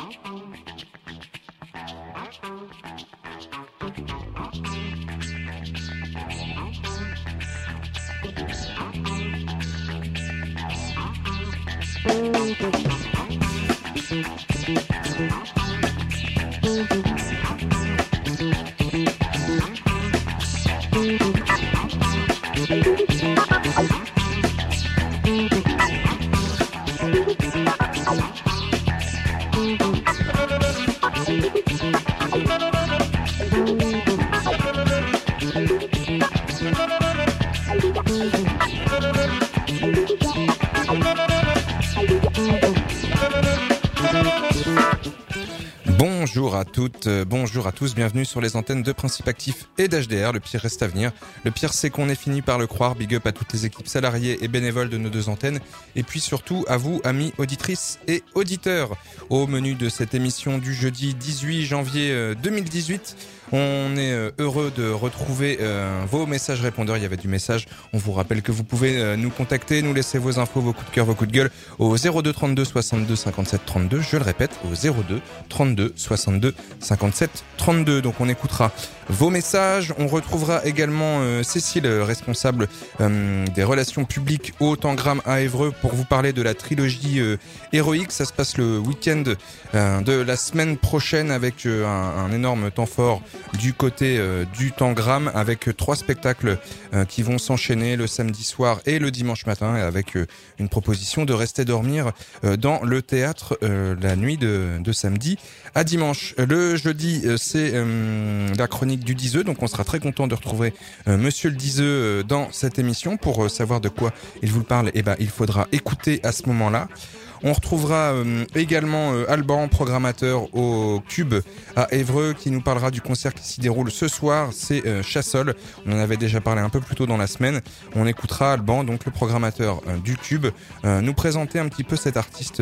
Bonjour à toutes, bonjour à tous, bienvenue sur les antennes de Principe Actif et d'HDR. Le pire reste à venir. Le pire, c'est qu'on est fini par le croire. Big up à toutes les équipes salariées et bénévoles de nos deux antennes. Et puis surtout à vous, amis auditrices et auditeurs. Au menu de cette émission du jeudi 18 janvier 2018, on est heureux de retrouver vos messages répondeurs. Il y avait du message. On vous rappelle que vous pouvez nous contacter, nous laisser vos infos, vos coups de cœur, vos coups de gueule au 02 32 62 57 32. Je le répète, au 02 32 62 57 32. Donc on écoutera vos messages. On retrouvera également Cécile, responsable des relations publiques au Tangram à Évreux, pour vous parler de la trilogie héroïque. Ça se passe le week-end de la semaine prochaine avec un énorme temps fort du côté du Tangram, avec 3 spectacles qui vont s'enchaîner le samedi soir et le dimanche matin, avec une proposition de rester dormir dans le théâtre la nuit de samedi à dimanche. Le jeudi, c'est la chronique du Diseux, donc on sera très content de retrouver Monsieur le Diseux dans cette émission. Pour savoir de quoi il vous parle, il faudra écouter à ce moment-là. On retrouvera également Alban, programmateur au Cube à Évreux, qui nous parlera du concert qui s'y déroule ce soir. C'est Chassol. On en avait déjà parlé un peu plus tôt dans la semaine. On écoutera Alban, donc le programmateur du Cube, nous présenter un petit peu cet artiste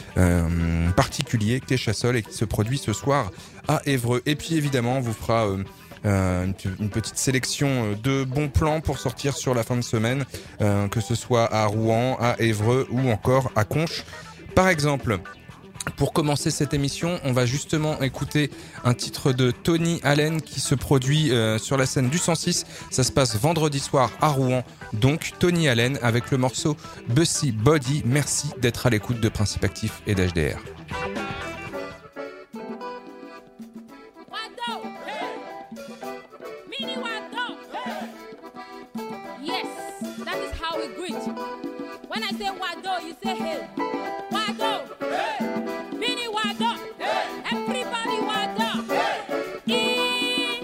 particulier qu'est Chassol et qui se produit ce soir à Évreux. Et puis évidemment, on vous fera une petite sélection de bons plans pour sortir sur la fin de semaine, que ce soit à Rouen, à Évreux ou encore à Conches par exemple. Pour commencer cette émission, on va justement écouter un titre de Tony Allen qui se produit sur la scène du 106. Ça se passe vendredi soir à Rouen. Donc Tony Allen avec le morceau Bussy Body. Merci d'être à l'écoute de Principe Actif et d'HDR. When I say Wado, you say hey. Wado, hey. Mini Wado, hey. Everybody Wado, hey.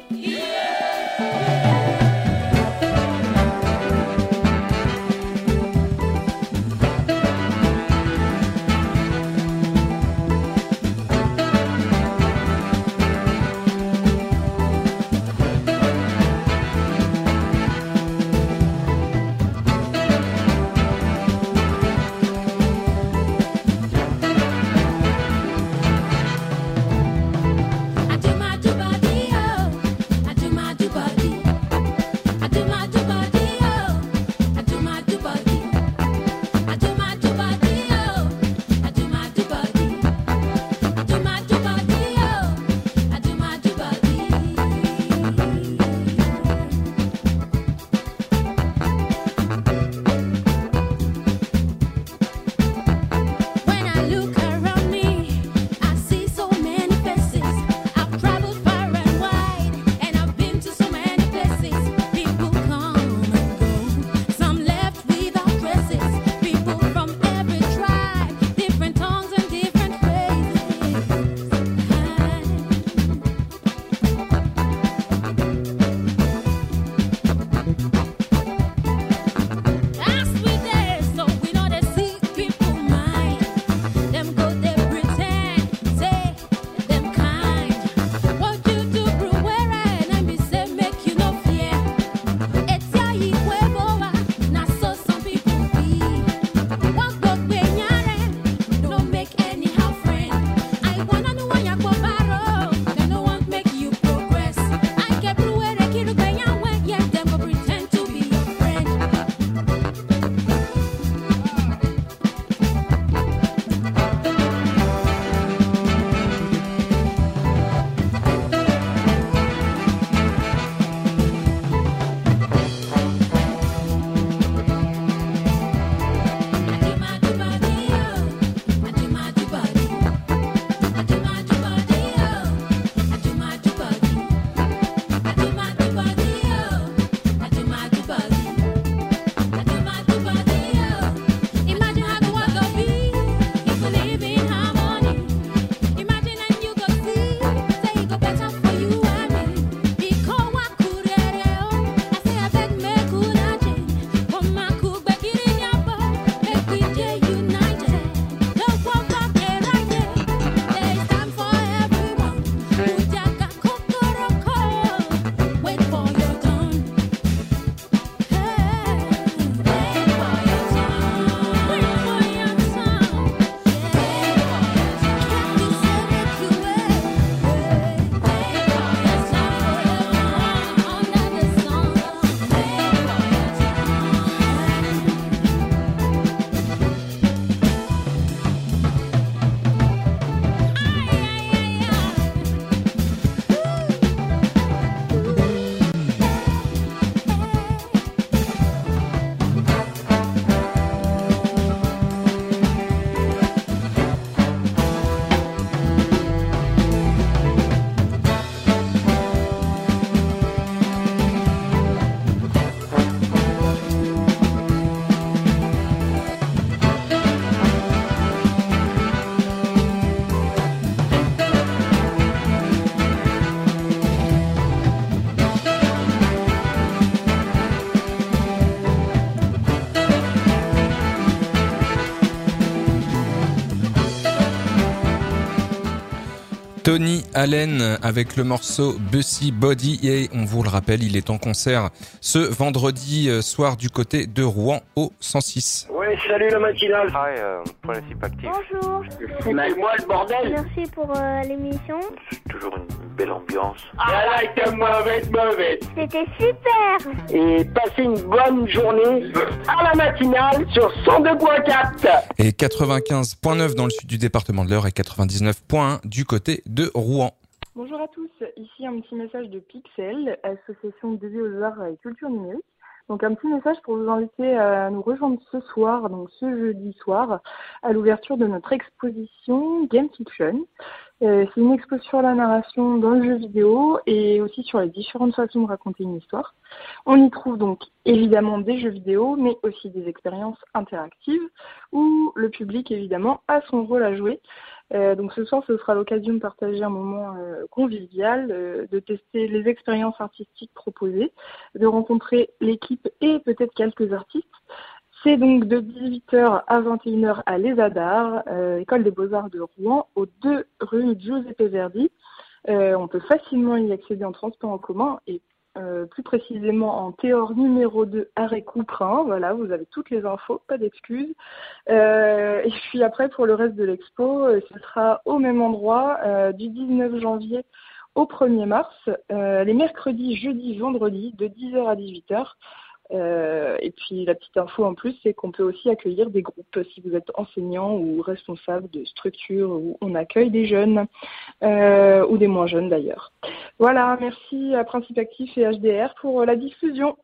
Tony Allen avec le morceau Bussy Body et on vous le rappelle, il est en concert ce vendredi soir du côté de Rouen au 106. Ouais, salut la matinale. Principe actif. Bonjour. Foutez-moi le bordel. Merci pour l'émission. C'est toujours une belle ambiance. I like a mauvaise. C'était super. Et passez une bonne journée à la matinale sur 102.4. Et 95.9 dans le sud du département de l'Eure et 99.1 du côté de Rouen. Bonjour à tous, ici un petit message de Pixel, association dédiée aux arts et culture numérique. Donc un petit message pour vous inviter à nous rejoindre ce soir, donc ce jeudi soir, à l'ouverture de notre exposition Game Fiction. C'est une expo sur la narration dans le jeu vidéo et aussi sur les différentes façons de raconter une histoire. On y trouve donc évidemment des jeux vidéo, mais aussi des expériences interactives où le public évidemment a son rôle à jouer. Donc ce soir, ce sera l'occasion de partager un moment convivial, de tester les expériences artistiques proposées, de rencontrer l'équipe et peut-être quelques artistes. C'est donc de 18h à 21h à l'ESADAR, École des Beaux-Arts de Rouen, aux 2 rue Giuseppe Verdi. On peut facilement y accéder en transport en commun et plus précisément en Théor numéro 2, arrêt Couperin. Voilà, vous avez toutes les infos, pas d'excuses. Et puis après, pour le reste de l'expo, ce sera au même endroit du 19 janvier au 1er mars, les mercredis, jeudis, vendredis, de 10h à 18h. Et puis la petite info en plus, c'est qu'on peut aussi accueillir des groupes si vous êtes enseignant ou responsable de structures où on accueille des jeunes ou des moins jeunes d'ailleurs. Voilà, merci à Principe Actif et HDR pour la diffusion.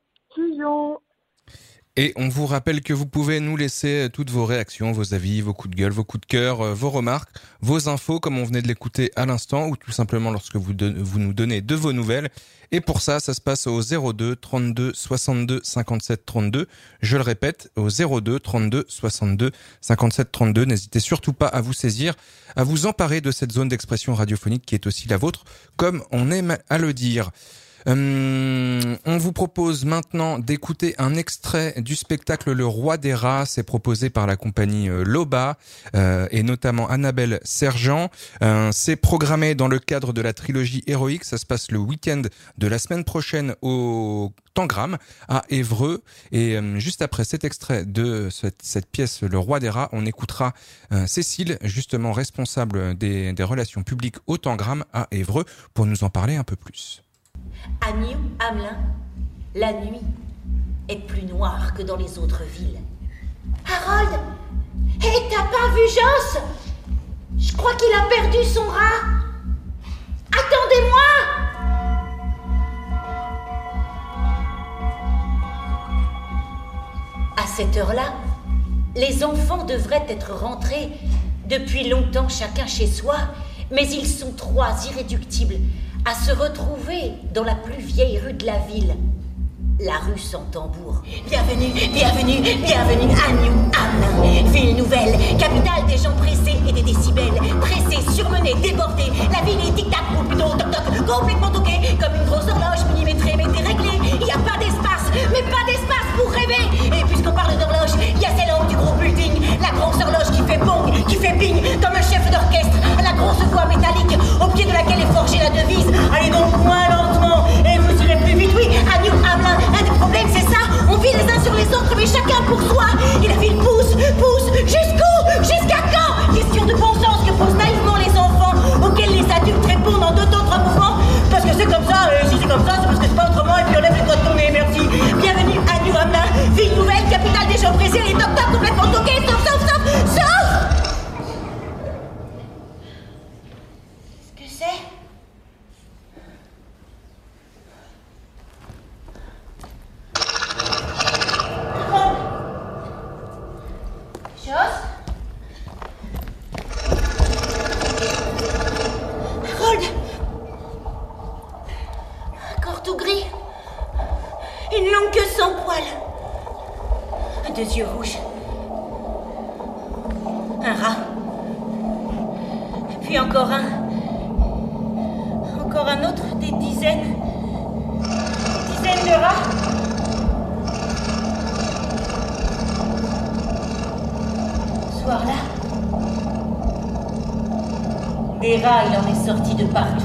Et on vous rappelle que vous pouvez nous laisser toutes vos réactions, vos avis, vos coups de gueule, vos coups de cœur, vos remarques, vos infos comme on venait de l'écouter à l'instant ou tout simplement lorsque vous nous donnez de vos nouvelles. Et pour ça se passe au 02 32 62 57 32. Je le répète, au 02 32 62 57 32. N'hésitez surtout pas à vous saisir, à vous emparer de cette zone d'expression radiophonique qui est aussi la vôtre, comme on aime à le dire. On vous propose maintenant d'écouter un extrait du spectacle Le Roi des Rats. C'est proposé par la compagnie Loba et notamment Annabelle Sergent. C'est programmé dans le cadre de la trilogie héroïque. Ça se passe le week-end de la semaine prochaine au Tangram à Évreux. Et juste après cet extrait de cette pièce Le Roi des Rats, on écoutera Cécile, justement responsable des relations publiques au Tangram à Évreux, pour nous en parler un peu plus. À New Hamelin, la nuit est plus noire que dans les autres villes. Harold! Hé, t'as pas vu Joss? Je crois qu'il a perdu son rat. Attendez-moi! À cette heure-là, les enfants devraient être rentrés depuis longtemps chacun chez soi, mais ils sont 3 irréductibles à se retrouver dans la plus vieille rue de la ville, la rue sans tambour. Bienvenue à New Hamelin, ville nouvelle, capitale des gens pressés et des décibels, pressés, surmenés, débordés. La ville est tic-tac ou plutôt toc-toc, complètement toquée, comme une grosse horloge millimétrée mais déréglée. Il n'y a pas d'espace, mais pas d'espace pour rêver. Et puisqu'on parle d'horloge, il y a celle en haut du gros building, la grosse horloge qui fait bong, qui fait bing, comme un chef d'orchestre, la grosse voix métallique, au pied de laquelle est forgée la devise. Allez donc moins lentement, et vous irez plus vite. Oui, à New Hamelin, un des problèmes c'est ça, on vit les uns sur les autres, mais chacun pour soi. Et la ville pousse, jusqu'où? Jusqu'à quand? Question de bon sens que posent naïvement les enfants, auxquels les adultes répondent en 2 temps 3 mouvements. Parce que c'est comme ça, et si c'est comme ça, c'est parce que c'est pas autrement, et puis on lève les doigts de ton nez, merci. Bienvenue à New Hamelin, ville nouvelle, capitale des gens pressés, les toc-toc complètement toqués, sauf. Qu'est-ce que c'est? Harold! Un corps tout gris. Une longue queue sans poils. 2 yeux rouges. Un rat. Et puis encore un. Encore un autre, des dizaines. Dizaines de rats. Ce soir-là, Des rats, il en est sorti de partout.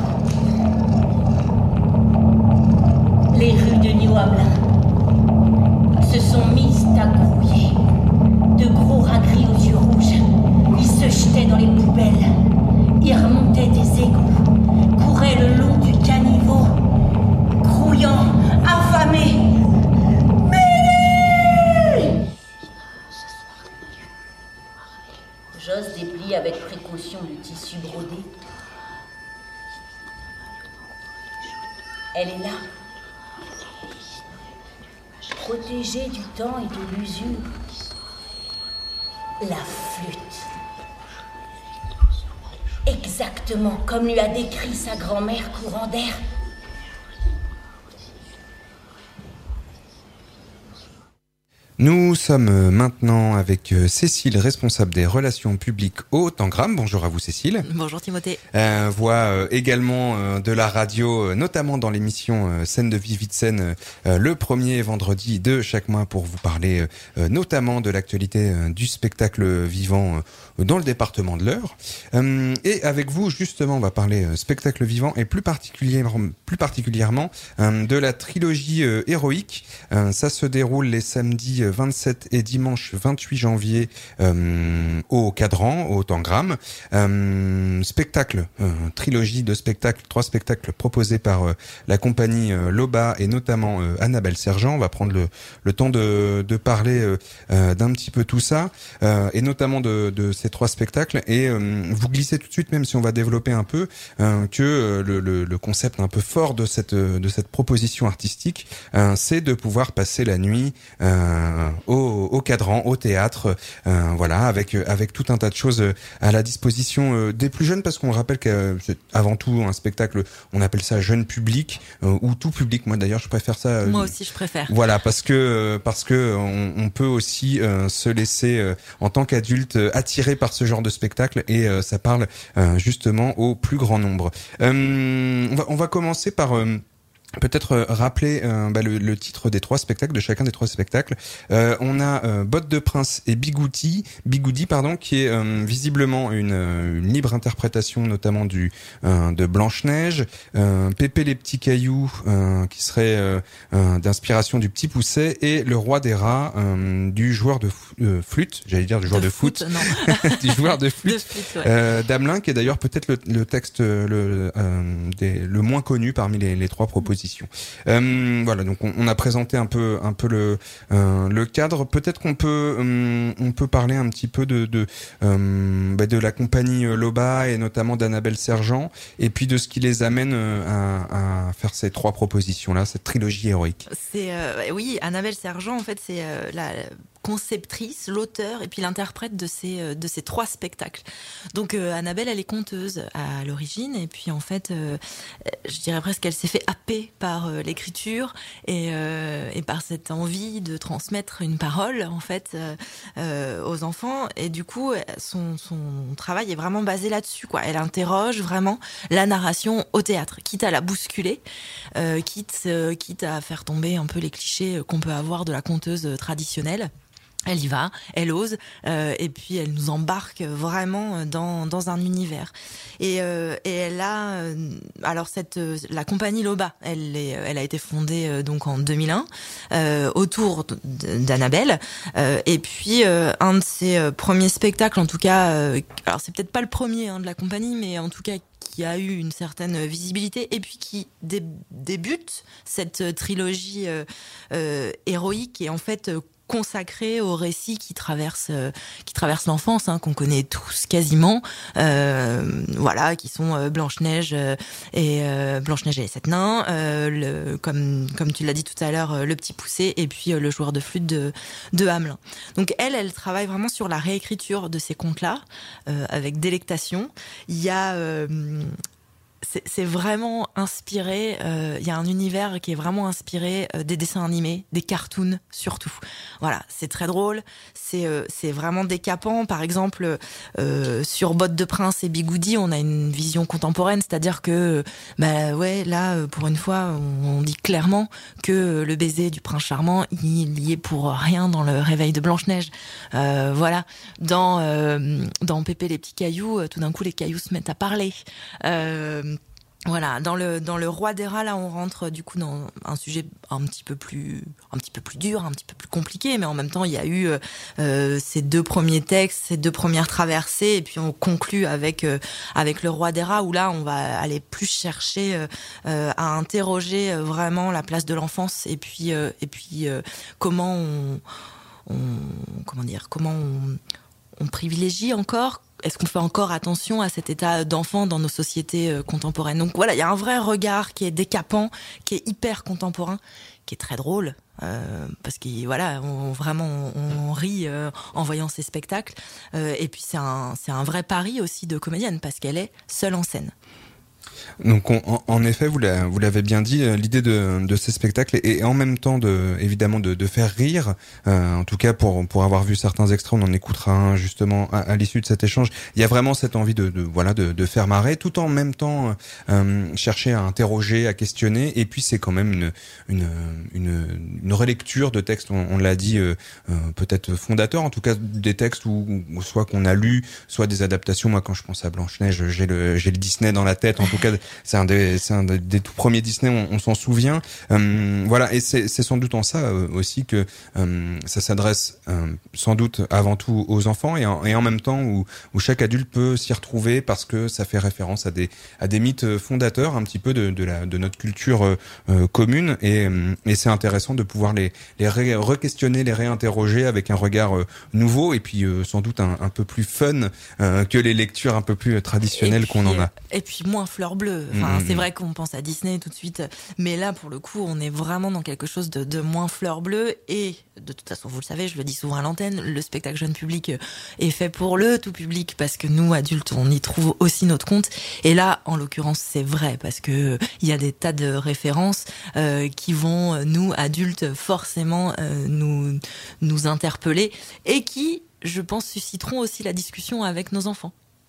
Les rues de New Hamelin se sont mises à grouiller. De gros rats gris aux yeux rouges. Ils se jetaient dans les poubelles. Ils remontaient des égouts. Couraient le long du caniveau. Grouillant, affamés. Mais Joss déplie avec précaution le tissu brodé. Elle est là. Protégée du temps et de l'usure. La flûte. Exactement comme lui a décrit sa grand-mère courant d'air. Nous sommes maintenant avec Cécile, responsable des relations publiques au Tangram. Bonjour à vous Cécile. Bonjour Timothée. Voix également de la radio, notamment dans l'émission Scène de vie, vie de scène, le premier vendredi de chaque mois pour vous parler notamment de l'actualité du spectacle vivant dans le département de l'Eure. Et avec vous justement on va parler spectacle vivant et plus particulièrement de la trilogie héroïque. Ça se déroule les samedis 27 et dimanche 28 janvier au Cadran, au Tangram. Spectacle, trilogie de spectacles, 3 spectacles proposés par la compagnie Loba et notamment Annabelle Sergent. On va prendre le temps de parler d'un petit peu tout ça et notamment de ces 3 spectacles et vous glissez tout de suite, même si on va développer un peu, que le concept un peu fort de cette proposition artistique, c'est de pouvoir passer la nuit au Cadran, au théâtre, voilà, avec tout un tas de choses à la disposition des plus jeunes, parce qu'on rappelle que c'est avant tout un spectacle, on appelle ça jeune public ou tout public. Moi d'ailleurs je préfère ça. Moi aussi je préfère. Voilà, parce que on peut aussi se laisser en tant qu'adulte attirer par ce genre de spectacle et ça parle justement au plus grand nombre. On va commencer par peut-être rappeler le titre des 3 spectacles, de chacun des 3 spectacles. On a Bottes de Prince et Bigoudi, qui est visiblement une libre interprétation, notamment de Blanche-Neige. Pépé les petits cailloux, qui serait d'inspiration du Petit Poucet, et Le Roi des Rats, du joueur de flûte, j'allais dire du joueur de foot, non. du joueur de flûte, ouais. d'Amelin, qui est d'ailleurs peut-être le texte le moins connu parmi les 3 propositions. Voilà, donc on a présenté un peu le cadre. Peut-être qu'on peut parler un petit peu de la compagnie Loba et notamment d'Annabelle Sergent, et puis de ce qui les amène à faire ces 3 propositions là, cette trilogie héroïque. C'est oui, Annabelle Sergent en fait c'est la conceptrice, l'auteur et puis l'interprète de ces 3 spectacles. Donc Annabelle, elle est conteuse à l'origine et puis en fait je dirais presque qu'elle s'est fait happer par l'écriture et par cette envie de transmettre une parole en fait aux enfants, et du coup son travail est vraiment basé là-dessus quoi. Elle interroge vraiment la narration au théâtre, quitte à la bousculer, quitte à faire tomber un peu les clichés qu'on peut avoir de la conteuse traditionnelle. Elle y va, elle ose, et puis elle nous embarque vraiment dans un univers. Et elle a, alors la compagnie Loba, elle a été fondée donc en 2001 autour d'Annabelle. Et puis un de ses premiers spectacles, en tout cas, alors c'est peut-être pas le premier de la compagnie, mais en tout cas qui a eu une certaine visibilité et puis qui débute cette trilogie héroïque et en fait consacré aux récits qui traversent l'enfance, qu'on connaît tous quasiment, voilà, qui sont Blanche-Neige et les 7 nains, comme tu l'as dit tout à l'heure, le Petit Poucet et puis le joueur de flûte de Hamelin. Donc elle travaille vraiment sur la réécriture de ces contes-là avec délectation. Il y a c'est vraiment inspiré. Il y a un univers qui est vraiment inspiré des dessins animés, des cartoons surtout. Voilà, c'est très drôle. C'est vraiment décapant. Par exemple, sur Bottes de Prince et Bigoudi, on a une vision contemporaine, c'est-à-dire que, là, pour une fois, on dit clairement que le baiser du prince charmant, il y est pour rien dans le réveil de Blanche-Neige. Voilà, dans Pépé les petits cailloux, tout d'un coup les cailloux se mettent à parler. Voilà, dans le Roi des rats, là, on rentre du coup dans un sujet un petit peu plus dur, un petit peu plus compliqué, mais en même temps, il y a eu ces 2 premiers textes, ces 2 premières traversées, et puis on conclut avec le Roi des rats, où là, on va aller plus chercher à interroger vraiment la place de l'enfance, et puis comment on privilégie encore. Est-ce qu'on fait encore attention à cet état d'enfant dans nos sociétés contemporaines? Donc voilà, il y a un vrai regard qui est décapant, qui est hyper contemporain, qui est très drôle, parce que voilà, on rit en voyant ces spectacles. Et puis c'est un vrai pari aussi de comédienne, parce qu'elle est seule en scène. Donc en effet, vous l'avez bien dit, l'idée de ces spectacles est en même temps évidemment de faire rire. En tout cas, pour avoir vu certains extraits, on en écoutera un justement à l'issue de cet échange. Il y a vraiment cette envie de faire marrer, tout en même temps chercher à interroger, à questionner. Et puis c'est quand même une relecture de textes. On l'a dit, peut-être fondateurs, en tout cas des textes où soit qu'on a lu, soit des adaptations. Moi, quand je pense à Blanche-Neige, j'ai le Disney dans la tête. En tout cas, c'est un des tout premiers Disney, on s'en souvient. Voilà, et c'est sans doute en ça aussi que ça s'adresse sans doute avant tout aux enfants, et en même temps où chaque adulte peut s'y retrouver, parce que ça fait référence à des mythes fondateurs un petit peu de notre culture commune, et c'est intéressant de pouvoir les re-questionner, les réinterroger avec un regard nouveau, et puis sans doute un peu plus fun que les lectures un peu plus traditionnelles qu'on en a. Et puis moins fleur bleue. Enfin, c'est vrai qu'on pense à Disney tout de suite, mais là, pour le coup, on est vraiment dans quelque chose de moins fleur bleue. Et de toute façon, vous le savez, je le dis souvent à l'antenne, le spectacle jeune public est fait pour le tout public, parce que nous, adultes, on y trouve aussi notre compte. Et là, en l'occurrence, c'est vrai, parce que il y a des tas de références qui vont, nous, adultes, forcément nous interpeller, et qui, je pense, susciteront aussi la discussion avec nos enfants.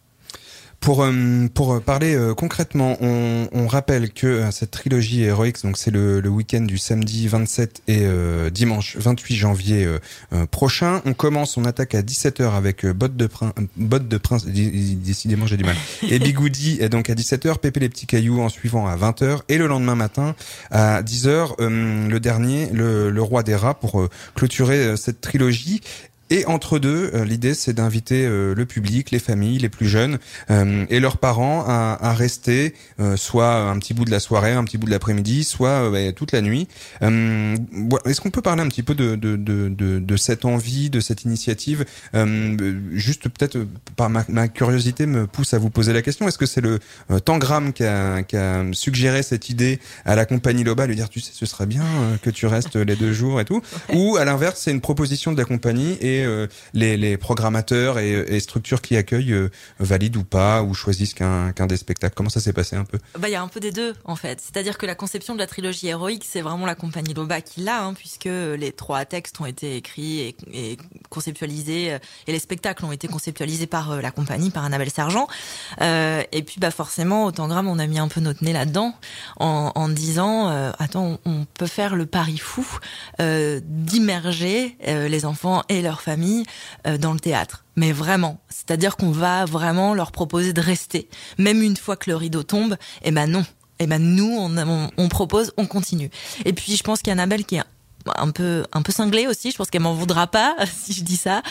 Pour parler concrètement, on rappelle que cette trilogie Heroics, donc c'est le week-end du samedi 27 et dimanche 28 janvier prochain. On attaque à 17h avec Bottes de Prince, décidément j'ai du mal, et Bigoudi est donc à 17h, Pépé les petits cailloux en suivant à 20h, et le lendemain matin à 10h, le dernier, le Roi des rats, pour clôturer cette trilogie. Et entre deux, l'idée c'est d'inviter le public, les familles, les plus jeunes et leurs parents à rester soit un petit bout de la soirée, un petit bout de l'après-midi, soit toute la nuit. Est-ce qu'on peut parler un petit peu de cette envie, de cette initiative? Juste peut-être, par ma curiosité me pousse à vous poser la question. Est-ce que c'est le Tangram qui a suggéré cette idée à la compagnie Loba, lui dire tu sais ce serait bien que tu restes les 2 jours et tout, ou à l'inverse c'est une proposition de la compagnie et les programmateurs et structures qui accueillent valident ou pas, ou choisissent qu'un des spectacles? Comment ça s'est passé un peu? Il y a un peu des deux, en fait. C'est-à-dire que la conception de la trilogie héroïque, c'est vraiment la compagnie Loba qui l'a, puisque les 3 textes ont été écrits et conceptualisés, et les spectacles ont été conceptualisés par la compagnie, par Annabelle Sergent. Et puis forcément, au Tangram, on a mis un peu notre nez là-dedans, en disant attends, on peut faire le pari fou d'immerger les enfants et leurs familles dans le théâtre. Mais vraiment, c'est-à-dire qu'on va vraiment leur proposer de rester, même une fois que le rideau tombe. Non. Nous, on propose, on continue. Et puis je pense qu'Annabelle, qui est un peu cinglée aussi, je pense qu'elle m'en voudra pas si je dis ça.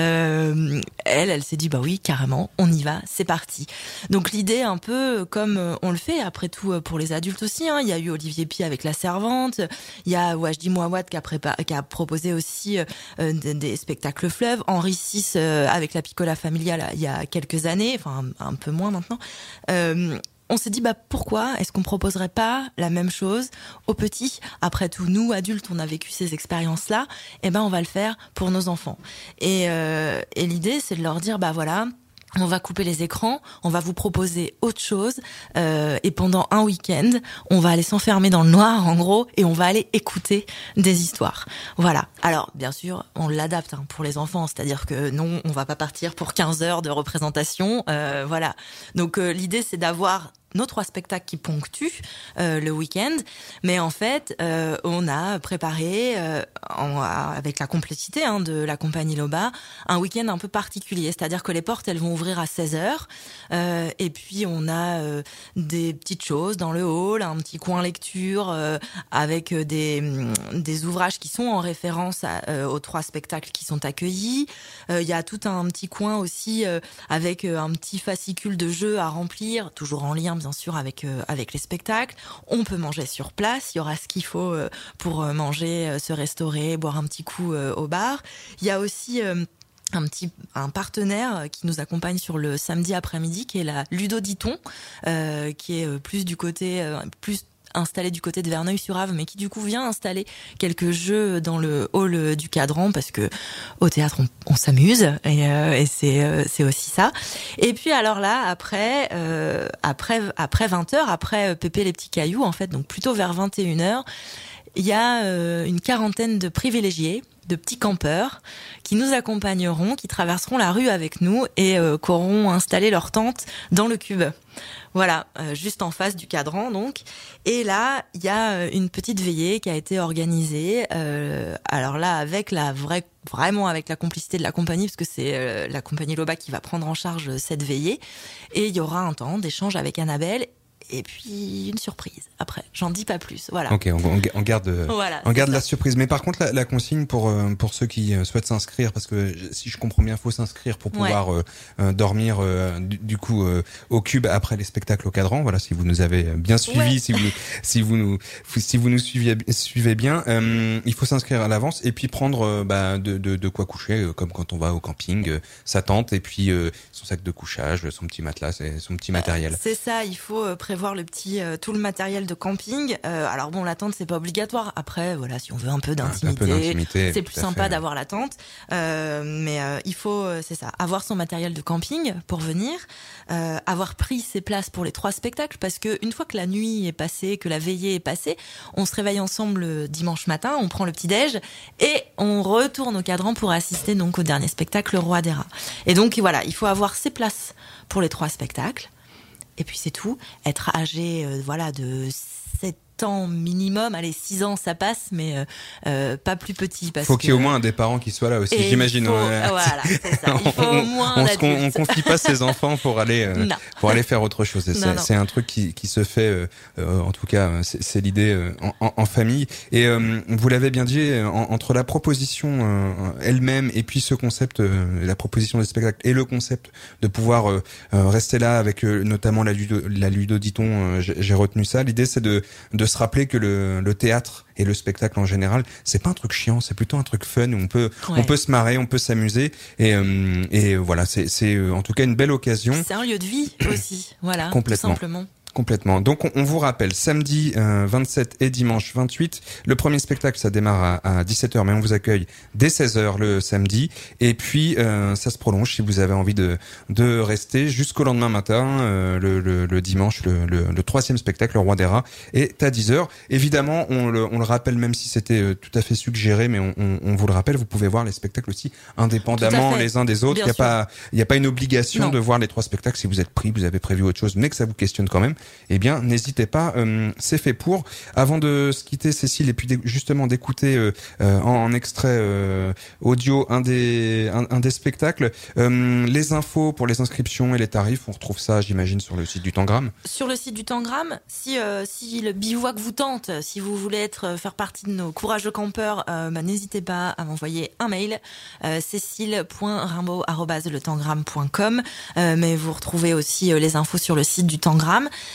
Elle s'est dit oui, carrément, on y va, c'est parti. Donc l'idée, un peu comme on le fait après tout pour les adultes aussi, il y a eu Olivier Py avec La Servante, il y a Wajdi Mouawad qui a proposé aussi des spectacles fleuves, Henri VI avec La Piccola Familia il y a quelques années, enfin un peu moins maintenant. On s'est dit pourquoi est-ce qu'on proposerait pas la même chose aux petits? Après tout, nous adultes, on a vécu ces expériences-là, on va le faire pour nos enfants. Et l'idée, c'est de leur dire voilà, On va couper les écrans, on va vous proposer autre chose, et pendant un week-end, on va aller s'enfermer dans le noir, en gros, et on va aller écouter des histoires. Voilà. Alors, bien sûr, on l'adapte pour les enfants, c'est-à-dire que non, on va pas partir pour 15 heures de représentation, voilà. Donc, l'idée, c'est d'avoir nos 3 spectacles qui ponctuent le week-end, mais en fait, on a préparé, avec la complicité de la compagnie Loba, un week-end un peu particulier, c'est-à-dire que les portes, elles vont ouvrir à 16h, et puis on a des petites choses dans le hall, un petit coin lecture, avec des ouvrages qui sont en référence aux 3 spectacles qui sont accueillis. Il y a tout un petit coin aussi avec un petit fascicule de jeux à remplir, toujours en lien bien sûr avec les spectacles. On peut manger sur place, il y aura ce qu'il faut pour manger, se restaurer, boire un petit coup au bar. Il y a aussi un partenaire qui nous accompagne sur le samedi après-midi, qui est la Ludoditon, qui est plus du côté installé du côté de Verneuil-sur-Avre, mais qui du coup vient installer quelques jeux dans le hall du Cadran, parce que au théâtre on s'amuse, et c'est aussi ça. Et puis alors là, après 20h, après Pépé les petits cailloux, en fait, donc plutôt vers 21h, il y a une quarantaine de privilégiés, de petits campeurs qui nous accompagneront, qui traverseront la rue avec nous et qui auront installé leur tente dans le cube. Voilà, juste en face du Cadran donc. Et là, il y a une petite veillée qui a été organisée. Alors là, vraiment avec la complicité de la compagnie, parce que c'est la compagnie Loba qui va prendre en charge cette veillée. Et il y aura un temps d'échange avec Annabelle. Et puis une surprise après, j'en dis pas plus. Voilà. Ok, on garde, voilà, on garde la surprise. Mais par contre, la consigne pour ceux qui souhaitent s'inscrire, parce que si je comprends bien, faut s'inscrire pour pouvoir dormir du coup au cube après les spectacles au Cadran. Voilà, si vous nous avez bien suivis, si vous nous suivez bien, il faut s'inscrire à l'avance et puis prendre de quoi coucher, comme quand on va au camping, sa tente et puis son sac de couchage, son petit matelas et son petit matériel. C'est ça, il faut prévoir tout le matériel de camping. Alors bon, la tente c'est pas obligatoire. Après, voilà, si on veut un peu d'intimité, c'est plus sympa d'avoir la tente. Mais il faut, c'est ça, avoir son matériel de camping pour venir, avoir pris ses places pour les 3 spectacles, parce que une fois que la nuit est passée, que la veillée est passée, on se réveille ensemble le dimanche matin, on prend le petit déj et on retourne au Cadran pour assister donc au dernier spectacle, Le Roi des Rats. Et donc voilà, il faut avoir ses places pour les 3 spectacles. Et puis c'est tout, être âgé de 7 ans minimum, allez 6 ans ça passe, mais pas plus petit. Faut qu'il y ait au moins un des parents qui soit là aussi, j'imagine. Voilà, c'est ça. Il faut au moins on confie pas ses enfants pour aller faire autre chose. C'est un truc qui se fait, en tout cas, c'est l'idée en famille. Et vous l'avez bien dit, entre la proposition elle-même et puis ce concept, la proposition des spectacles et le concept de pouvoir rester là avec notamment la Ludoditon, j'ai retenu ça. L'idée c'est de se rappeler que le théâtre et le spectacle en général, c'est pas un truc chiant, c'est plutôt un truc fun où on peut se marrer, on peut s'amuser et voilà, c'est en tout cas une belle occasion. C'est un lieu de vie aussi, voilà, complètement. Tout simplement. Complètement. Donc on vous rappelle, samedi 27 et dimanche 28, le premier spectacle ça démarre à 17h, mais on vous accueille dès 16h le samedi, et puis ça se prolonge si vous avez envie de rester jusqu'au lendemain matin, le dimanche, le troisième spectacle, Le Roi des Rats, est à 10h. Évidemment, on le rappelle, même si c'était tout à fait suggéré, mais on vous le rappelle, vous pouvez voir les spectacles aussi indépendamment les uns des autres. Il y a pas une obligation de voir les 3 spectacles si vous êtes pris, vous avez prévu autre chose, mais que ça vous questionne quand même. Eh bien, n'hésitez pas, c'est fait pour. Avant de se quitter, Cécile, et puis justement d'écouter en extrait audio un des spectacles, les infos pour les inscriptions et les tarifs, on retrouve ça, j'imagine, sur le site du Tangram. Sur le site du Tangram, si le bivouac vous tente, si vous voulez faire partie de nos courageux campeurs, n'hésitez pas à m'envoyer un mail, cécile.rimbaud@letangram.com, mais vous retrouvez aussi les infos sur le site du Tangram.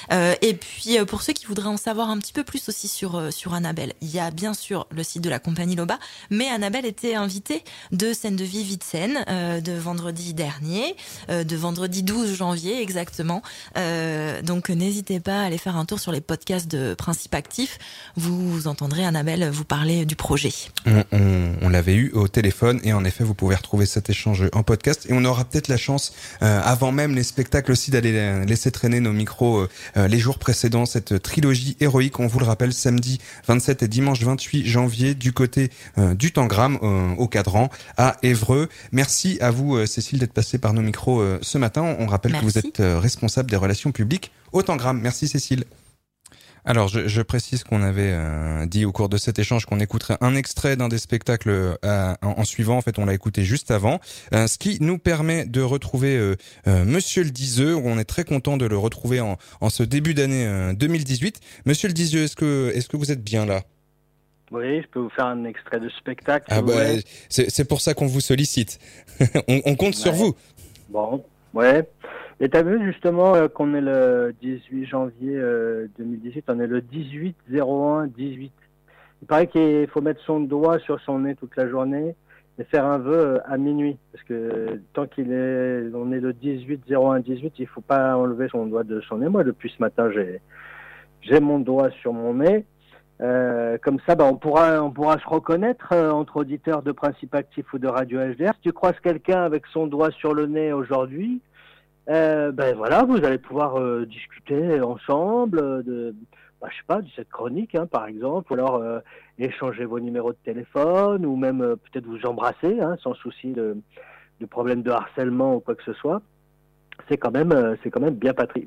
Et puis pour ceux qui voudraient en savoir un petit peu plus aussi sur Annabelle, il y a bien sûr le site de la compagnie Loba, mais Annabelle était invitée de Scène de Vie Vite Scène de vendredi dernier, de vendredi 12 janvier exactement. Donc n'hésitez pas à aller faire un tour sur les podcasts de Principe Actif. Vous entendrez Annabelle vous parler du projet. On l'avait eu au téléphone et en effet vous pouvez retrouver cet échange en podcast et on aura peut-être la chance avant même les spectacles aussi d'aller laisser traîner nos micros les jours précédents, cette trilogie héroïque, on vous le rappelle, samedi 27 et dimanche 28 janvier du côté du Tangram au Cadran à Évreux. Merci à vous Cécile d'être passée par nos micros ce matin. On rappelle que vous êtes responsable des relations publiques au Tangram. Merci Cécile. Alors, je précise qu'on avait dit au cours de cet échange qu'on écouterait un extrait d'un des spectacles en suivant. En fait, on l'a écouté juste avant, ce qui nous permet de retrouver Monsieur le Diseux. On est très content de le retrouver en ce début d'année 2018. Monsieur le Diseux, est-ce que vous êtes bien là? Oui, je peux vous faire un extrait de spectacle. Ah bah, c'est pour ça qu'on vous sollicite. on compte sur vous. Bon, ouais. Et t'as vu justement qu'on est le 18 janvier 2018, on est le 18-01-18. Il paraît qu'il faut mettre son doigt sur son nez toute la journée et faire un vœu à minuit. Parce que tant on est le 18-01-18, il faut pas enlever son doigt de son nez. Moi, depuis ce matin, j'ai mon doigt sur mon nez. Comme ça, on pourra se reconnaître entre auditeurs de Principe Actif ou de Radio HDR. Si tu croises quelqu'un avec son doigt sur le nez aujourd'hui, voilà, vous allez pouvoir discuter ensemble de cette chronique, par exemple, ou alors échanger vos numéros de téléphone, ou même peut-être vous embrasser, sans souci de problème de harcèlement ou quoi que ce soit. C'est quand même bien pratique,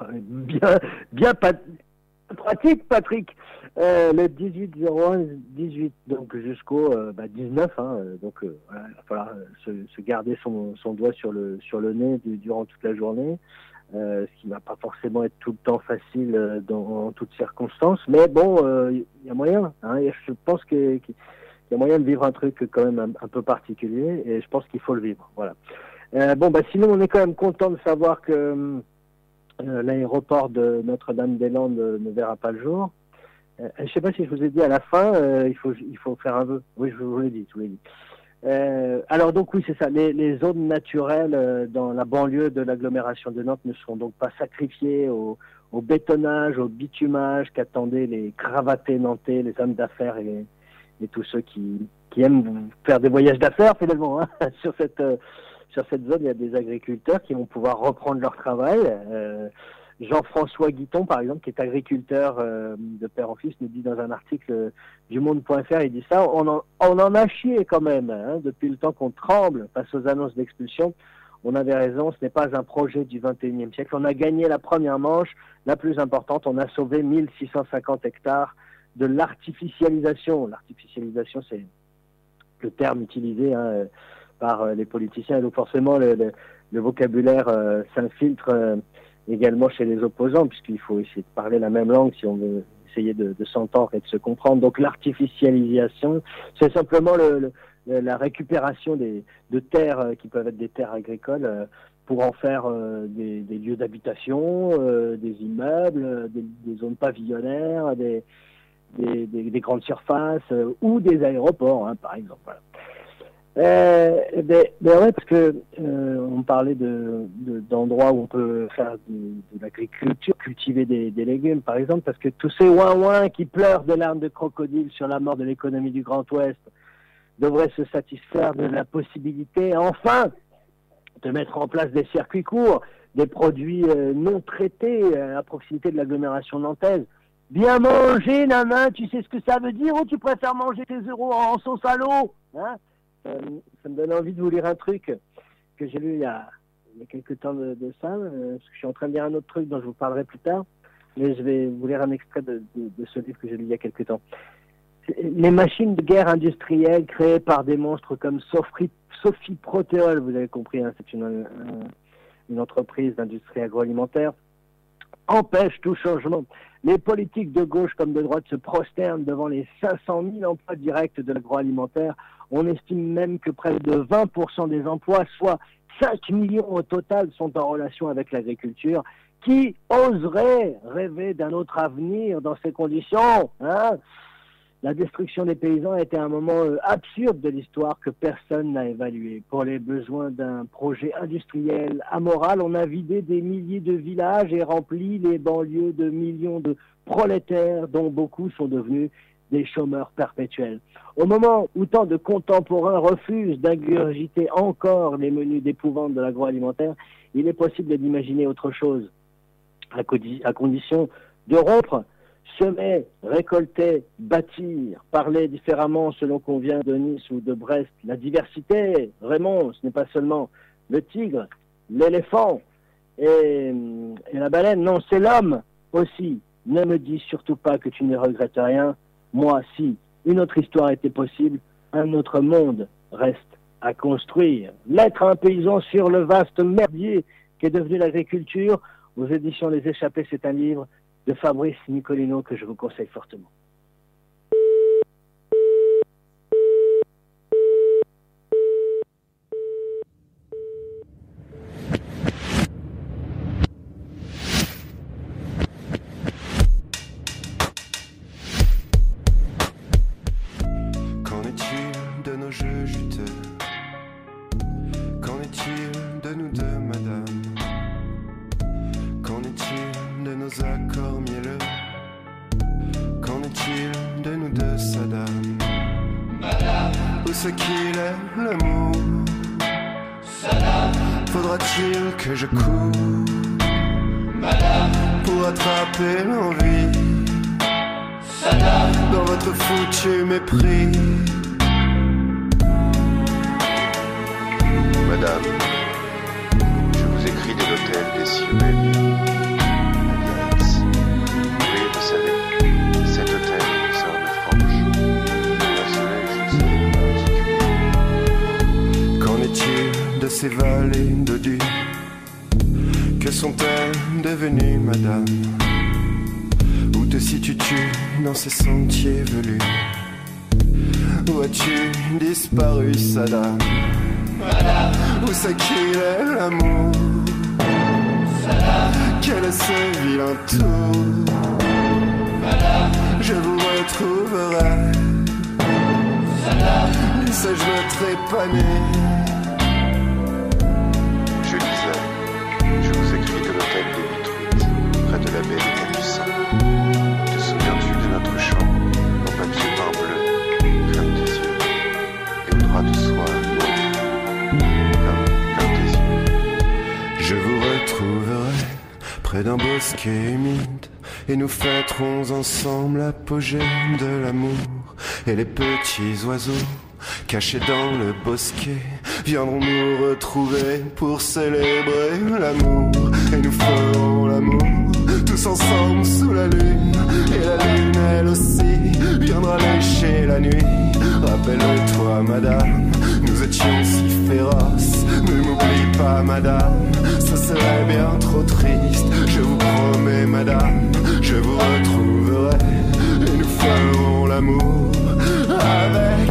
Patrick. Le 18-01-18, donc jusqu'au 19. Donc voilà, il va falloir se garder son doigt sur le nez durant toute la journée, ce qui ne va pas forcément être tout le temps facile en toutes circonstances. Mais bon, il y a moyen. Je pense qu'il y a moyen de vivre un truc quand même un peu particulier, et je pense qu'il faut le vivre. Voilà. Sinon, on est quand même content de savoir que l'aéroport de Notre-Dame-des-Landes ne verra pas le jour. Je ne sais pas si je vous ai dit à la fin, il faut faire un vœu. Oui, je vous l'ai dit. Alors donc oui, c'est ça. Les zones naturelles dans la banlieue de l'agglomération de Nantes ne seront donc pas sacrifiées au bétonnage, au bitumage qu'attendaient les cravatés nantais, les hommes d'affaires et tous ceux qui aiment faire des voyages d'affaires finalement. Sur cette zone, il y a des agriculteurs qui vont pouvoir reprendre leur travail. Jean-François Guiton, par exemple, qui est agriculteur de père en fils, nous dit dans un article du Monde.fr, il dit ça, on en a chié quand même, depuis le temps qu'on tremble face aux annonces d'expulsion. On avait raison, ce n'est pas un projet du 21e siècle. On a gagné la première manche, la plus importante, on a sauvé 1650 hectares de l'artificialisation. L'artificialisation, c'est le terme utilisé par les politiciens, et donc forcément le vocabulaire s'infiltre également chez les opposants, puisqu'il faut essayer de parler la même langue si on veut essayer de s'entendre et de se comprendre. Donc l'artificialisation, c'est simplement la récupération de terres qui peuvent être des terres agricoles pour en faire des lieux d'habitation, des immeubles, des zones pavillonnaires, des grandes surfaces ou des aéroports, par exemple. Voilà. Ouais, parce que on parlait d'endroits où on peut faire de l'agriculture, cultiver des légumes, par exemple, parce que tous ces ouin-ouin qui pleurent de larmes de crocodile sur la mort de l'économie du Grand Ouest devraient se satisfaire de la possibilité, enfin, de mettre en place des circuits courts, des produits non traités à proximité de l'agglomération nantaise. Bien manger, nana, tu sais ce que ça veut dire, ou tu préfères manger tes euros en sauce à l'eau, ça me donne envie de vous lire un truc que j'ai lu il y a quelques temps de ça, parce que je suis en train de lire un autre truc dont je vous parlerai plus tard, mais je vais vous lire un extrait de ce livre que j'ai lu il y a quelques temps. Les machines de guerre industrielles créées par des monstres comme Sophie Protéol, vous avez compris, c'est une entreprise d'industrie agroalimentaire, empêchent tout changement. Les politiques de gauche comme de droite se prosternent devant les 500 000 emplois directs de l'agroalimentaire. On estime même que près de 20% des emplois, soit 5 millions au total sont en relation avec l'agriculture. Qui oserait rêver d'un autre avenir dans ces conditions, hein? La destruction des paysans a été un moment absurde de l'histoire que personne n'a évalué. Pour les besoins d'un projet industriel amoral, on a vidé des milliers de villages et rempli les banlieues de millions de prolétaires dont beaucoup sont devenus des chômeurs perpétuels. Au moment où tant de contemporains refusent d'ingurgiter encore les menus d'épouvante de l'agroalimentaire, il est possible d'imaginer autre chose, à condition de rompre, semer, récolter, bâtir, parler différemment selon qu'on vient de Nice ou de Brest. La diversité, Raymond, ce n'est pas seulement le tigre, l'éléphant et la baleine, non, c'est l'homme aussi. Ne me dis surtout pas que tu ne regrettes rien. Moi, si une autre histoire était possible, un autre monde reste à construire. Lettre à un paysan sur le vaste merdier qu'est devenu l'agriculture. Aux éditions Les Échappés, c'est un livre de Fabrice Nicolino que je vous conseille fortement. Qu'en est-il de nos jeux juteux? Qu'en est-il de nous deux, madame? Qu'en est-il de nos accords mielleux? Qu'en est-il de nous deux, Saddam? Madame, où c'est qu'il est l'amour? Saddam, faudra-t-il que je cours? Madame, pour attraper l'envie? Saddam, dans votre foutu mépris? Madame, je vous écris de l'hôtel des cieux à Biarritz. Oui, vous savez, cet hôtel sort de Franche. La soleil, je sais, particulier. Qu'en est-il de ces vallées dodues? Que sont-elles devenues, madame? Où te situes-tu dans ces sentiers velus? Où as-tu disparu, Saddam? Madame, où c'est qu'il est l'amour? Saddam, quel est ce vilain tour? Madame, je vous retrouverai. Saddam, sais-je me trépaner? Je lisais, je vous écris de l'hôtel des 8-8, près de la baie des Capucins. Te souviens-tu de notre chant, en papier peint bleu, comme tes yeux, et au droit du soir, comme tes yeux. Je vous retrouverai près d'un bosquet humide, et nous fêterons ensemble l'apogée de l'amour. Et les petits oiseaux cachés dans le bosquet viendront nous retrouver pour célébrer l'amour. Et nous ferons l'amour tous ensemble sous la lune. Et la lune elle aussi viendra lécher la nuit. Rappelle-toi madame, nous étions si féroces. Ne m'oublie pas madame, ça serait bien trop triste. Je vous promets madame, je vous retrouverai. Et nous ferons l'amour avec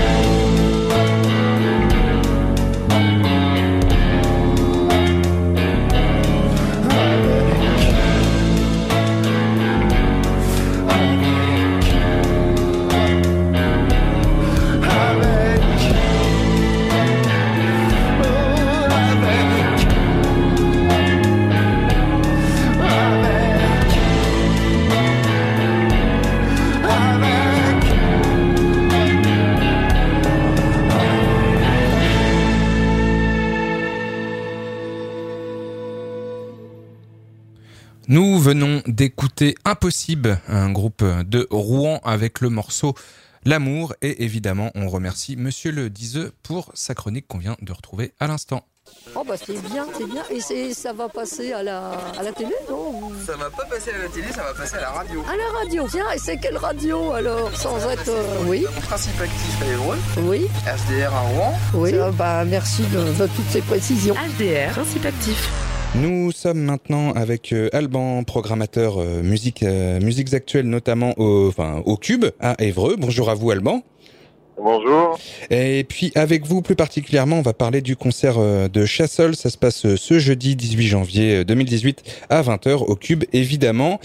Nous venons d'écouter Impossible, un groupe de Rouen avec le morceau L'amour. Et évidemment, on remercie Monsieur le Diseux pour sa chronique qu'on vient de retrouver à l'instant. Oh bah c'est bien. Et ça va passer à la télé, non? Ça va pas passer à la télé, ça va passer à la radio. À la radio, tiens, et c'est quelle radio alors? Sans être... oui. Principe actif à Évreux. Oui. HDR à Rouen. Oui, bah merci de toutes ces précisions. HDR, Principe actif. Nous sommes maintenant avec Alban, programmateur musiques actuelles, notamment au Cube à Évreux. Bonjour à vous Alban. Bonjour. Et puis avec vous plus particulièrement, on va parler du concert de Chassol. Ça se passe ce jeudi 18 janvier 2018 à 20h au Cube, évidemment.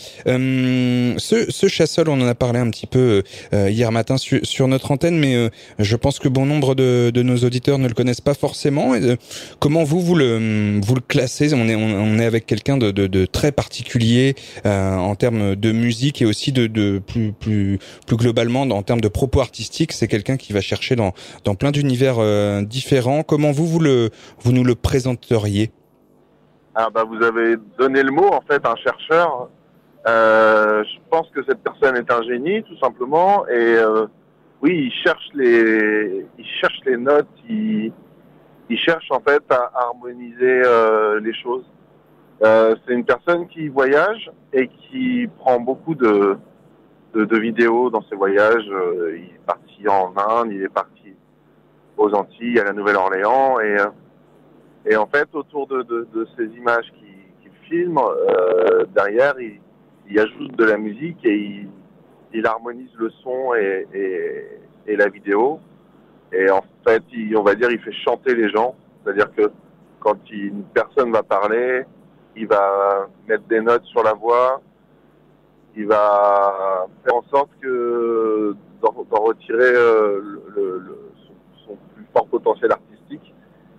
Ce Chassol, on en a parlé un petit peu hier matin sur notre antenne, mais je pense que bon nombre de nos auditeurs ne le connaissent pas forcément. Comment vous le classez ? On est avec quelqu'un de très particulier en termes de musique et aussi de plus globalement en termes de propos artistiques. C'est quelqu'un qui va chercher dans plein d'univers différents. Comment vous nous le présenteriez ? Vous avez donné le mot, en fait, un chercheur. Je pense que cette personne est un génie, tout simplement. Et oui, il cherche les notes, il cherche en fait à harmoniser les choses. C'est une personne qui voyage et qui prend beaucoup de vidéos dans ses voyages. Il est parti en Inde, il est parti aux Antilles, à la Nouvelle-Orléans, et en fait autour de ces images qu'il filme, derrière il ajoute de la musique et il harmonise le son et la vidéo, et en fait on va dire il fait chanter les gens, c'est-à-dire que quand une personne va parler, il va mettre des notes sur la voix, il va faire en sorte que d'en retirer son plus fort potentiel artistique.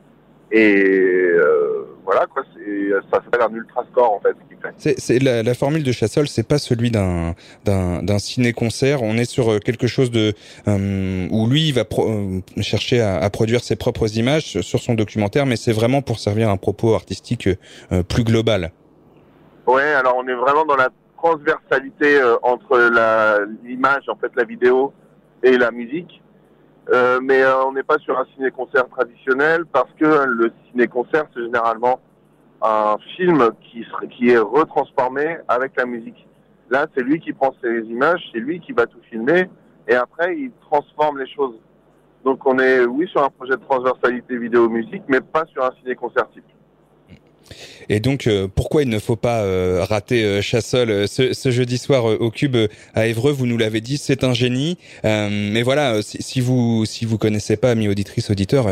Et voilà quoi, ça s'appelle un ultra score en fait. C'est la formule de Chassol, c'est pas celui d'un ciné-concert. On est sur quelque chose où lui il va chercher à produire ses propres images sur son documentaire, mais c'est vraiment pour servir un propos artistique plus global. Ouais, alors on est vraiment dans la transversalité entre l'image, en fait la vidéo et la musique, mais on n'est pas sur un ciné-concert traditionnel, parce que le ciné-concert c'est généralement un film qui est retransformé avec la musique. Là c'est lui qui prend ses images, c'est lui qui va tout filmer et après il transforme les choses. Donc on est oui sur un projet de transversalité vidéo-musique, mais pas sur un ciné-concert type. Et donc, pourquoi il ne faut pas rater Chassol ce jeudi soir au Cube à Évreux ? Vous nous l'avez dit, c'est un génie. Mais voilà, si vous connaissez pas, amis auditrices, auditeurs,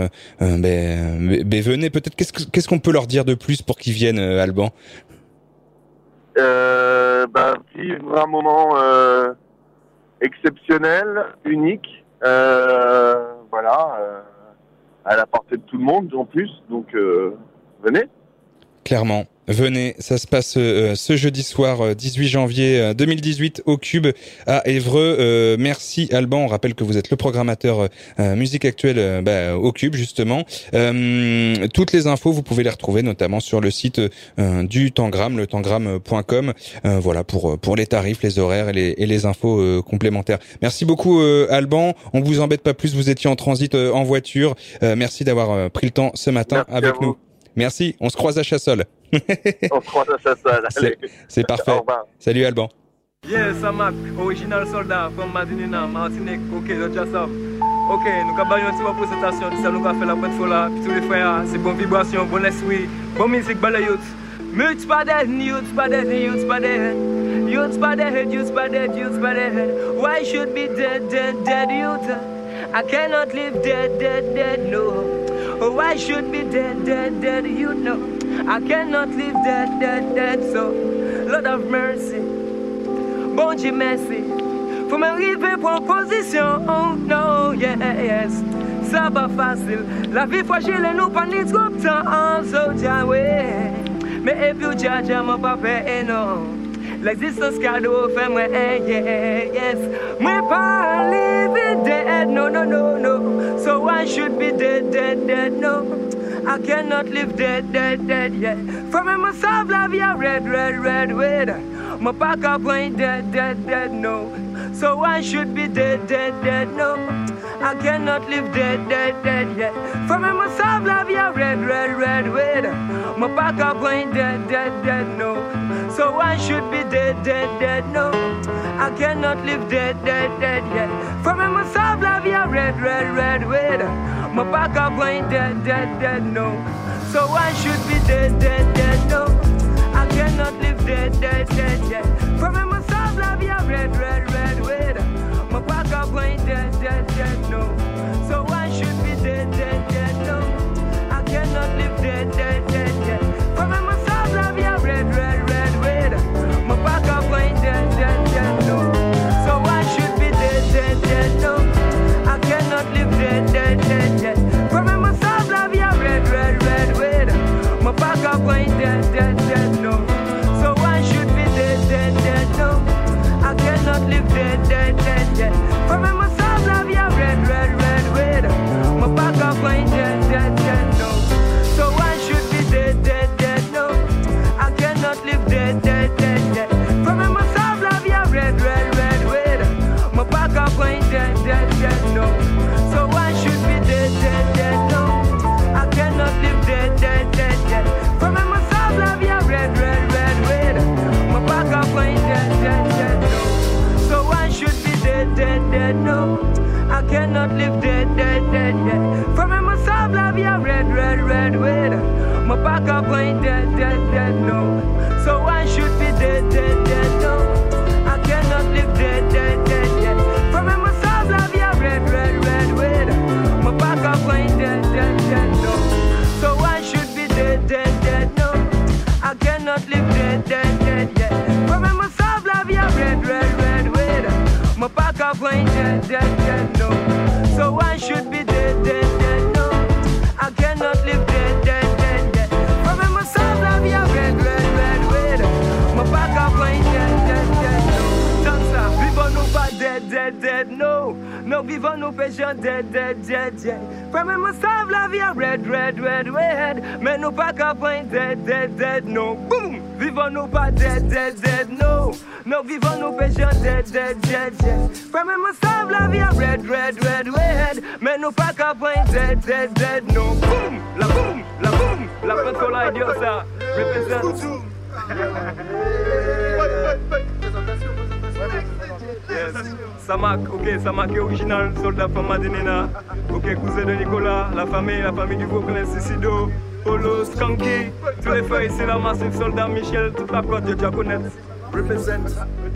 venez. Peut-être qu'est-ce qu'on peut leur dire de plus pour qu'ils viennent, Alban ? Vivre un moment exceptionnel, unique. Voilà, à la portée de tout le monde en plus. Donc, venez. Clairement, venez, ça se passe ce jeudi soir 18 janvier 2018 au Cube à Évreux. Merci Alban, on rappelle que vous êtes le programmateur musique actuelle au Cube justement. Toutes les infos, vous pouvez les retrouver notamment sur le site du Tangram, letangram.com. Voilà pour les tarifs, les horaires et les infos complémentaires. Merci beaucoup Alban, on vous embête pas plus, vous étiez en transit en voiture. Merci d'avoir pris le temps ce matin avec nous. Merci, on se croise à Chassol. On se croise à Chassol. C'est parfait. Salut Alban. Yes, I'm Mac, original soldat from Madinina, Martinique, ok, de Chassol. Ok, nous avons une petite présentation, ça nous a fait la bonne fois là, tous les frères, c'est bonne vibration, bon esprit, bonne musique, bonne youth. Youth pas dead, youth pas dead, youth pas dead. Youth pas dead, youth pas dead, youth pas dead. Why should be dead, dead, dead youth? I cannot live dead, dead, dead, no. Oh, I should be dead, dead, dead, you know. I cannot live dead, dead, dead, so Lord of mercy, bon Dieu merci. Faut m'arriver pour position, oh no, yes. Ça pas facile, la vie fragile et nous pas ni trop de temps, so ja, ouais. Mais et puis ja, mon papa, et non. L'existence cadeau fait moi, yes. Moi pas live dead, no, no, no, no. So I should be dead, dead, dead, no. I cannot live dead, dead, dead, yeah. For me, myself, la vie, red, red, red, red. My back up ain't dead, dead, dead, no. So I should be dead, dead, dead, no. I cannot live dead, dead, dead, yeah. For me, myself, la vie, red, red, red, red. My back up ain't dead, dead, dead, no. So I should be dead, dead, dead, no. I cannot live dead, dead, dead, yeah. For me, myself, la vie, red, red, red, red. My back up ain't dead, dead, dead, no. So I should be dead, dead, dead, no. I cannot live dead, dead, dead, yeah. For me, myself, la vie, red, red, red, red. My back up ain't dead, dead, dead, no. dead, dead, dead, no. I cannot live dead, dead, dead, dead. From my soul, la vie, red, red, red, red. My back up line, dead, dead, dead, no. So I should be dead, dead, dead, no. I cannot live dead, dead, dead, dead. From my soul, la vie, red, red, red, red. My back up line, dead, dead, dead, no. So I should be dead, dead, dead, no. I cannot live dead, dead, dead, dead. From my soul, la vie, red, red, red, red. My back up line, dead, dead, dead, no. Tant ça, vivons nous pas dead, dead, dead, no. No, vivons nous péchons dead, dead, dead, dead. From my soul, la vie, red, red, red, red. Mais nous pas qu'à point dead, dead, dead, no. Boom! Vivons nous pas dead, dead, dead, no. No, vivons nous péchons dead, dead, dead, dead. From my soul, la vie, red, red, red, red. Mais nous pas qu'à point dead, dead, dead, no. Boom! La boom! La boom! La contrôle idiosa. Represent. Yes. Samak, ok, Samak est original, soldat from Madinina. Ok, cousin de Nicolas, la famille du Vauclin, Cicido, Polo, Skanky. Tous les feuilles, c'est la massive soldat Michel, toute la côte de Diaconette. Represent.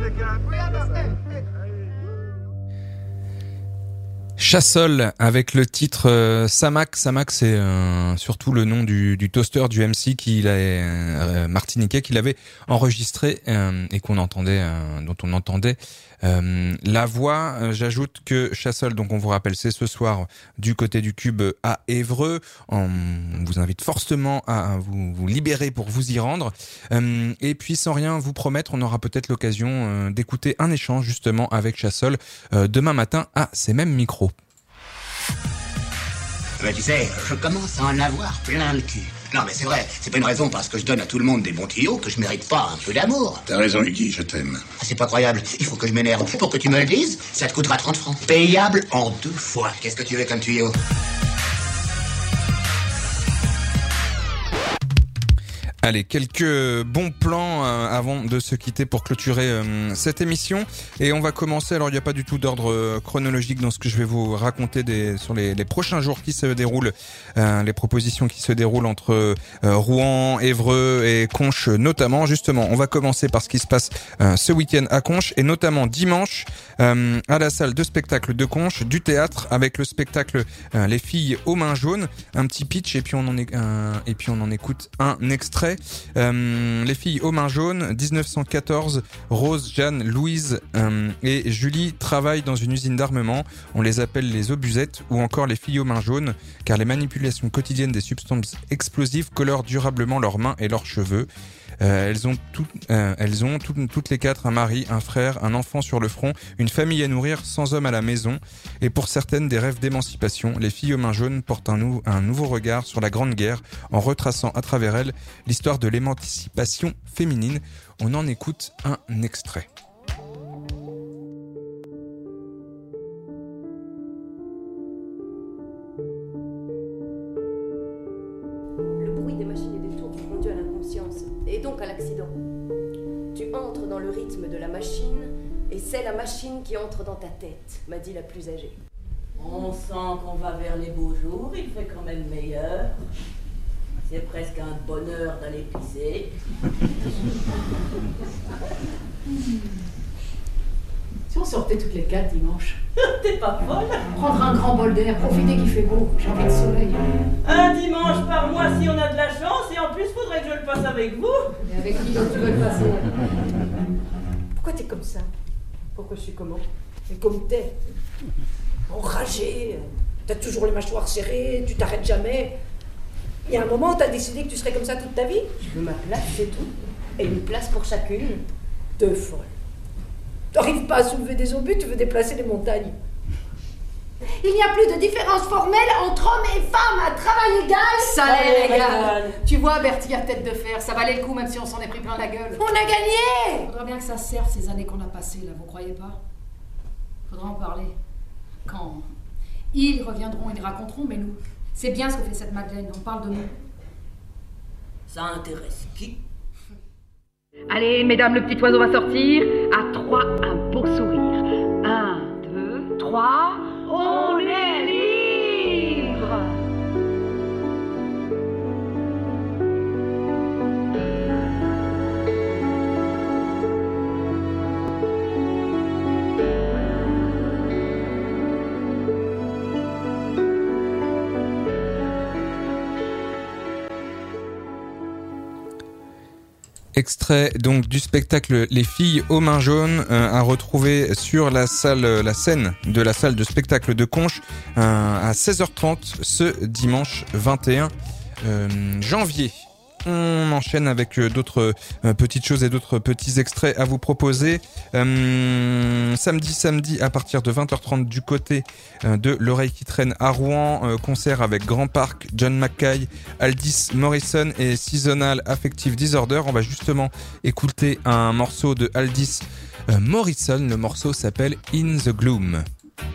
Chassol avec le titre Samak. Samak, c'est surtout le nom du toaster du MC martiniquais qu'il avait enregistré et qu'on entendait, dont on entendait la voix. J'ajoute que Chassol, donc on vous rappelle, c'est ce soir du côté du Cube à Évreux. On vous invite fortement à vous libérer pour vous y rendre. Et puis sans rien vous promettre, on aura peut-être l'occasion d'écouter un échange justement avec Chassol demain matin à ces mêmes micros. Mais tu sais, je commence à en avoir plein le cul. Non mais c'est vrai, c'est pas une raison parce que je donne à tout le monde des bons tuyaux que je mérite pas un peu d'amour. T'as raison Iggy, je t'aime. Ah, c'est pas croyable, il faut que je m'énerve. Pour que tu me le dises, ça te coûtera 30 francs. Payable en 2 fois. Qu'est-ce que tu veux comme tuyau? Allez, quelques bons plans avant de se quitter pour clôturer cette émission. Et on va commencer, alors il n'y a pas du tout d'ordre chronologique dans ce que je vais vous raconter sur les prochains jours qui se déroulent, les propositions qui se déroulent entre Rouen, Évreux et Conches notamment. Justement, on va commencer par ce qui se passe ce week-end à Conches et notamment dimanche à la salle de spectacle de Conches, du théâtre avec le spectacle Les filles aux mains jaunes. Un petit pitch et puis on en écoute un extrait. Les filles aux mains jaunes, 1914, Rose, Jeanne, Louise et Julie travaillent dans une usine d'armement. On les appelle les obusettes ou encore les filles aux mains jaunes car les manipulations quotidiennes des substances explosives colorent durablement leurs mains et leurs cheveux. Elles ont toutes les quatre un mari, un frère, un enfant sur le front, une famille à nourrir sans homme à la maison et pour certaines des rêves d'émancipation. Les filles aux mains jaunes portent un nouveau regard sur la Grande Guerre en retraçant à travers elles l'histoire de l'émancipation féminine. On en écoute un extrait. Et donc à l'accident. Tu entres dans le rythme de la machine et c'est la machine qui entre dans ta tête, m'a dit la plus âgée. On sent qu'on va vers les beaux jours, il fait quand même meilleur. C'est presque un bonheur d'aller pisser. Si on sortait toutes les 4 dimanche. T'es pas folle? Prendre un grand bol d'air, profiter qu'il fait beau, j'ai envie de soleil. Un dimanche par mois si on a de la chance, et en plus faudrait que je le passe avec vous. Et avec qui donc tu veux le passer? Pourquoi t'es comme ça? Pourquoi je suis comment? Mais comme t'es. Enragé, t'as toujours les mâchoires serrées, tu t'arrêtes jamais. Il y a un moment où t'as décidé que tu serais comme ça toute ta vie? Je veux ma place, c'est tout. Et une place pour chacune. 2 folles. T'arrives pas à soulever des obus, tu veux déplacer des montagnes. Il n'y a plus de différence formelle entre hommes et femmes, à travail égal, salaire égal. Tu vois, Bertie à tête de fer, ça valait le coup même si on s'en est pris plein la gueule. On a gagné! Faudra bien que ça serve ces années qu'on a passées là, vous croyez pas? Faudra en parler. Quand ils reviendront, ils raconteront, mais nous, c'est bien ce que fait cette Madeleine, on parle de nous. Ça intéresse qui? Allez, mesdames, le petit oiseau va sortir. À 3, un beau sourire. 1, 2, 3, on est libre! extrait donc du spectacle Les filles aux mains jaunes à retrouver sur la scène de la salle de spectacle de Conches à 16h30 ce dimanche 21 janvier. On enchaîne avec d'autres petites choses et d'autres petits extraits à vous proposer. Samedi à partir de 20h30 du côté de l'Oreille qui traîne à Rouen, concert avec Grand Park, John Mackay, Aldis Morrison et Seasonal Affective Disorder. On va justement écouter un morceau de Aldis Morrison. Le morceau s'appelle In the Gloom.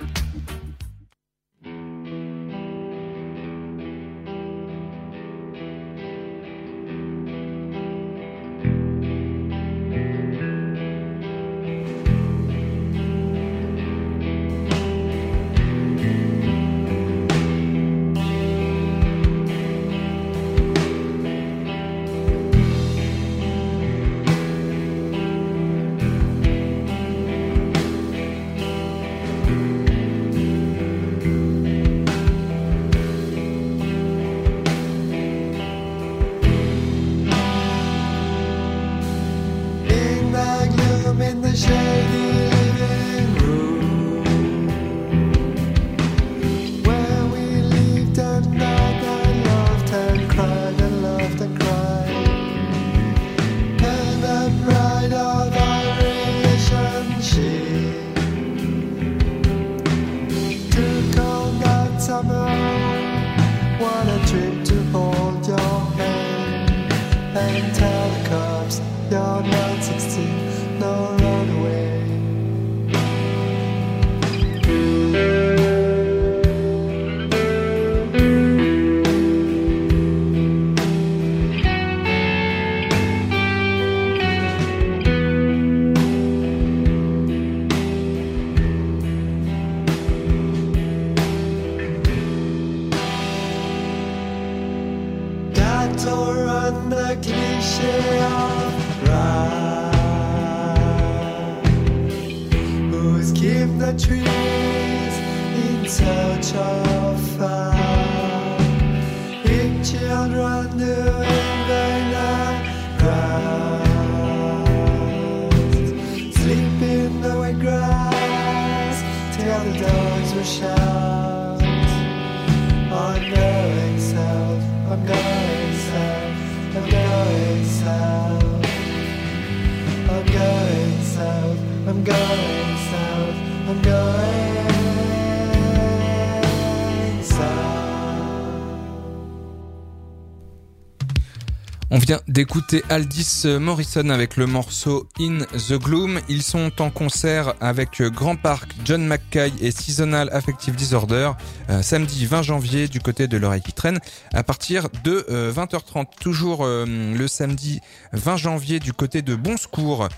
On vient d'écouter Aldis Morrison avec le morceau In the Gloom. Ils sont en concert avec Grand Park, John Mackay et Seasonal Affective Disorder samedi 20 janvier du côté de l'Oreille qui traîne à partir de 20h30. Toujours le samedi 20 janvier du côté de Bon Secours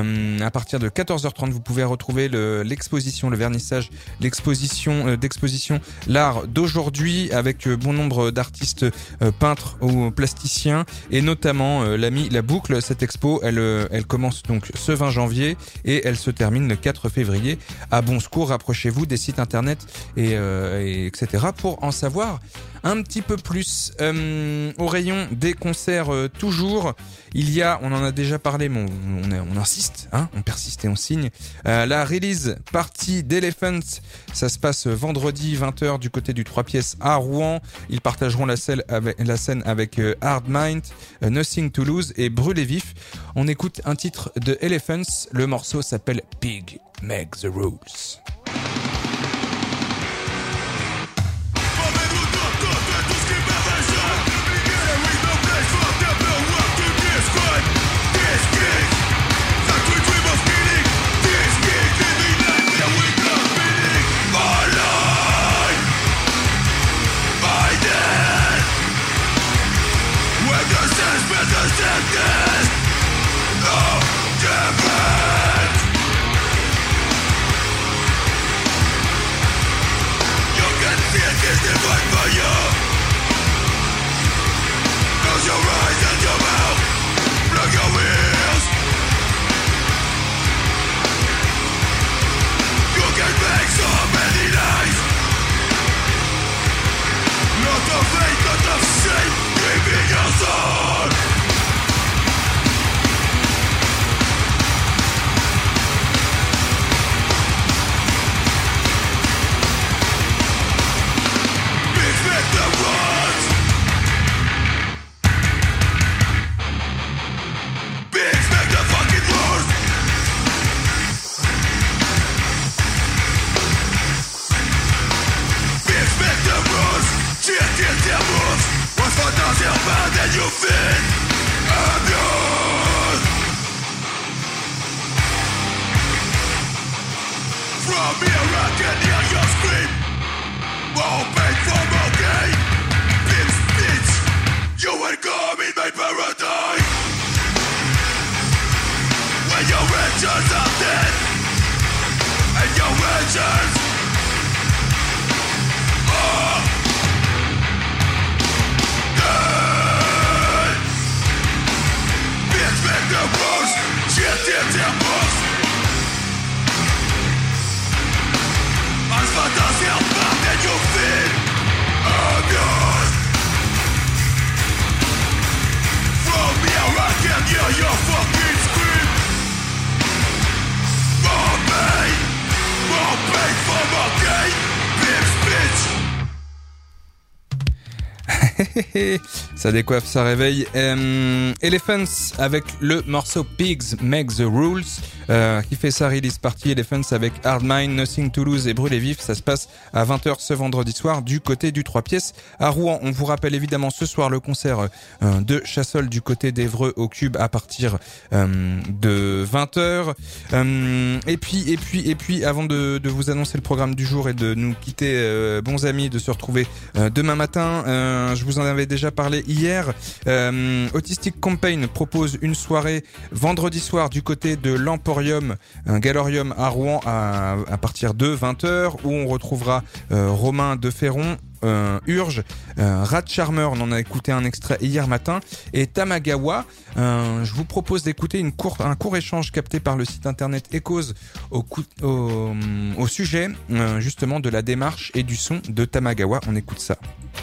à partir de 14h30. Vous pouvez retrouver l'exposition, le vernissage, l'exposition d'exposition l'art d'aujourd'hui avec bon nombre d'artistes peintres ou plasticiens et notamment l'ami La Boucle. Cette expo, elle commence donc ce 20 janvier et elle se termine le 4 février à Bon Secours. Rapprochez-vous des sites internet et etc. pour en savoir un petit peu plus. Au rayon des concerts, toujours, il y a, on en a déjà parlé, mais on insiste, hein, on persiste et on signe. La release party d'Elephants, ça se passe vendredi 20h du côté du 3 pièces à Rouen. Ils partageront la scène avec Hard Mind, Nothing to Lose et Brûlé Vif. On écoute un titre de Elephants, le morceau s'appelle Pig Make the Rules. No different. me around, can hear your scream. Won't pay for more game. Bitch, you will come in my paradise. When your angels are dead, and your angels are dead. Bitch, make the most, shit in their boss. Als fantasie apart and you feel amused. From here I can hear your fucking scream. More pain for more gain. Bitch. Ça décoiffe, ça réveille. Elephants avec le morceau Pigs Make the Rules qui fait sa release party. Elephants avec Hard Mind, Nothing to Lose et Brûlé Vif. Ça se passe à 20h ce vendredi soir du côté du 3 pièces à Rouen. On vous rappelle évidemment ce soir le concert de Chassol du côté d'Évreux au Cube à partir de 20h. Et puis avant de vous annoncer le programme du jour et de nous quitter, bons amis, de se retrouver demain matin, je vous en avais déjà parlé hier. Autistic Campaign propose une soirée vendredi soir du côté de l'Emporium, un Galorium à Rouen à partir de 20h où on retrouvera Romain de Ferron, Urge, Rat Charmer, on en a écouté un extrait hier matin, et Tamagawa. Je vous propose d'écouter un court échange capté par le site internet Echoes au sujet justement de la démarche et du son de Tamagawa. On écoute ça.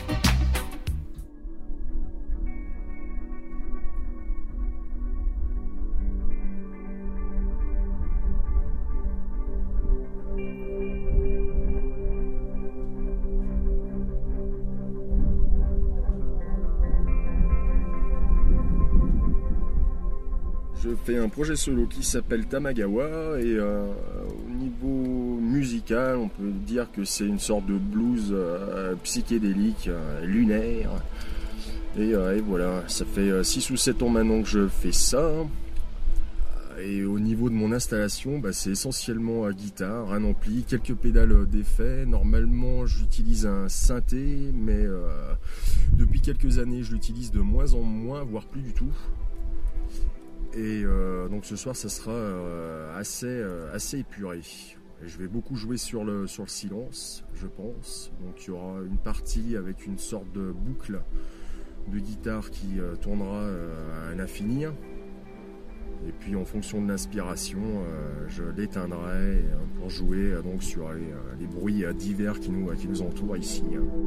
Je fais un projet solo qui s'appelle Tamagawa et au niveau musical, on peut dire que c'est une sorte de blues psychédélique, lunaire. Et voilà, ça fait 6 ou 7 ans maintenant que je fais ça. Et au niveau de mon installation, c'est essentiellement guitare, un ampli, quelques pédales d'effet. Normalement, j'utilise un synthé, mais depuis quelques années, je l'utilise de moins en moins, voire plus du tout. Et donc ce soir ça sera assez épuré. Et je vais beaucoup jouer sur le silence, je pense. Donc il y aura une partie avec une sorte de boucle de guitare qui tournera à l'infini. Et puis en fonction de l'inspiration, je l'éteindrai pour jouer donc sur les bruits divers qui nous entourent ici.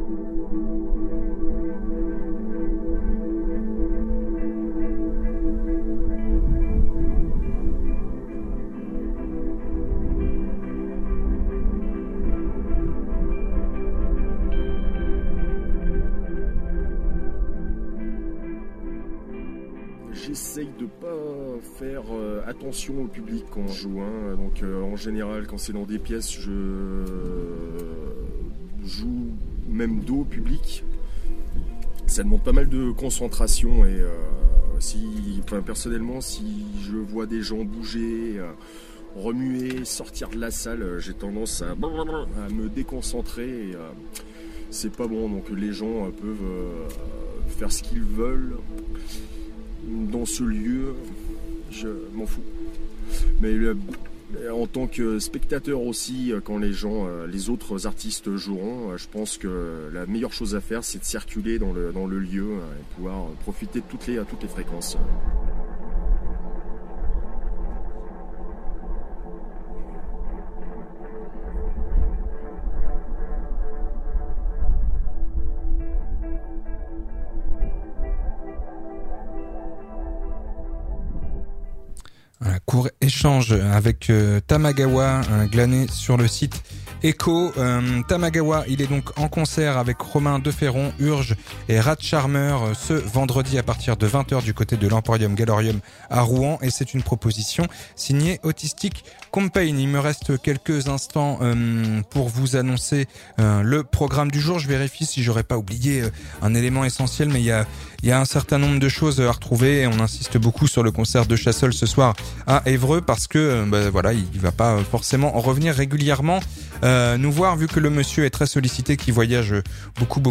J'essaye de pas faire attention au public quand je joue. Donc en général, quand c'est dans des pièces, je joue même dos au public. Ça demande pas mal de concentration et personnellement, si je vois des gens bouger, remuer, sortir de la salle, j'ai tendance à me déconcentrer. Et, c'est pas bon. Donc les gens peuvent faire ce qu'ils veulent. Dans ce lieu, je m'en fous. Mais en tant que spectateur aussi, quand les autres artistes joueront, je pense que la meilleure chose à faire, c'est de circuler dans le lieu et pouvoir profiter de toutes les fréquences. Un court échange avec Tamagawa, glané sur le site Echo. Tamagawa, il est donc en concert avec Romain de Ferron, Urge et Rat Charmer ce vendredi à partir de 20h du côté de l'Emporium Galorium à Rouen, et c'est une proposition signée Autistic Campaign. Il me reste quelques instants pour vous annoncer le programme du jour. Je vérifie si j'aurais pas oublié un élément essentiel, mais il y a un certain nombre de choses à retrouver et on insiste beaucoup sur le concert de Chassol ce soir à Évreux parce que voilà, il va pas forcément revenir régulièrement nous voir vu que le monsieur est très sollicité, qui voyage beaucoup.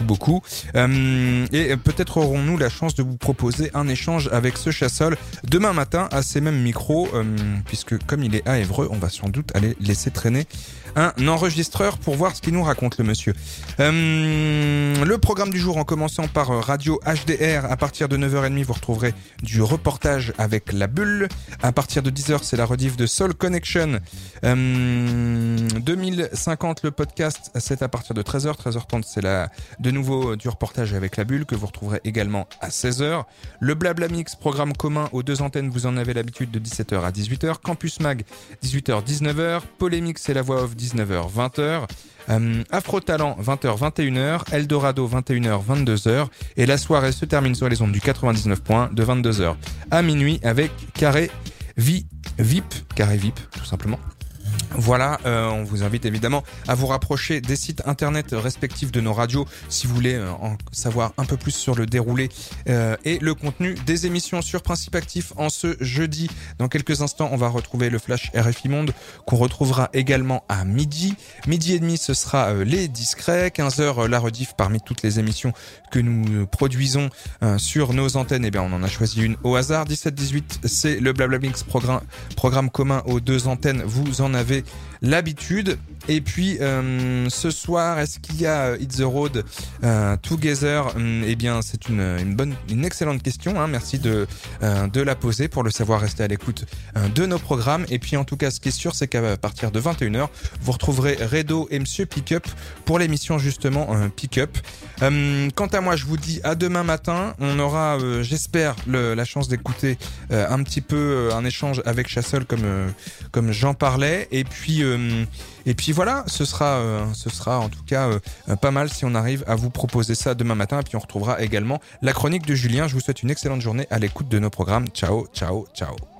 Et peut-être aurons-nous la chance de vous proposer un échange avec ce chassol demain matin à ces mêmes micros, puisque comme il est à Évreux, on va sans doute aller laisser traîner un enregistreur pour voir ce qu'il nous raconte, le monsieur. Le programme du jour en commençant par Radio HDR. À partir de 9h30, vous retrouverez du reportage avec La Bulle. À partir de 10h, c'est la rediff de Soul Connection. 2050, le podcast, c'est à partir de 13h. 13h30, c'est de nouveau du reportage avec La Bulle que vous retrouverez également à 16h. Le Blabla Mix, programme commun aux deux antennes, vous en avez l'habitude, de 17h à 18h. Campus Mag, 18h, 19h. Polémique, c'est la voix off, 19h, 20h. Afro Talent, 20h, 21h. Eldorado, 21h, 22h. Et la soirée se termine sur les ondes du 99 points de 22h à minuit avec Carré VIP, tout simplement. Voilà, on vous invite évidemment à vous rapprocher des sites internet respectifs de nos radios si vous voulez en savoir un peu plus sur le déroulé et le contenu des émissions sur Principe Actif en ce jeudi. Dans quelques instants, on va retrouver le Flash RFI Monde qu'on retrouvera également à midi. Midi et demi, ce sera Les Discrets. 15h, la rediff parmi toutes les émissions que nous produisons sur nos antennes. Eh bien, on en a choisi une au hasard. 17-18, c'est le Blabla Mix, programme commun aux deux antennes. Vous en avez l'habitude. Et puis ce soir, est-ce qu'il y a Hit the Road Together? Eh bien, c'est une excellente question, hein. Merci de la poser. Pour le savoir, restez à l'écoute de nos programmes. Et puis en tout cas, ce qui est sûr, c'est qu'à partir de 21h, vous retrouverez Redo et Monsieur Pickup pour l'émission justement Pickup. Quant à moi, je vous dis à demain matin. On aura, j'espère, la chance d'écouter un petit peu un échange avec Chassol comme j'en parlais. Et puis voilà, ce sera en tout cas pas mal si on arrive à vous proposer ça demain matin. Et puis on retrouvera également la chronique de Julien. Je vous souhaite une excellente journée à l'écoute de nos programmes. Ciao.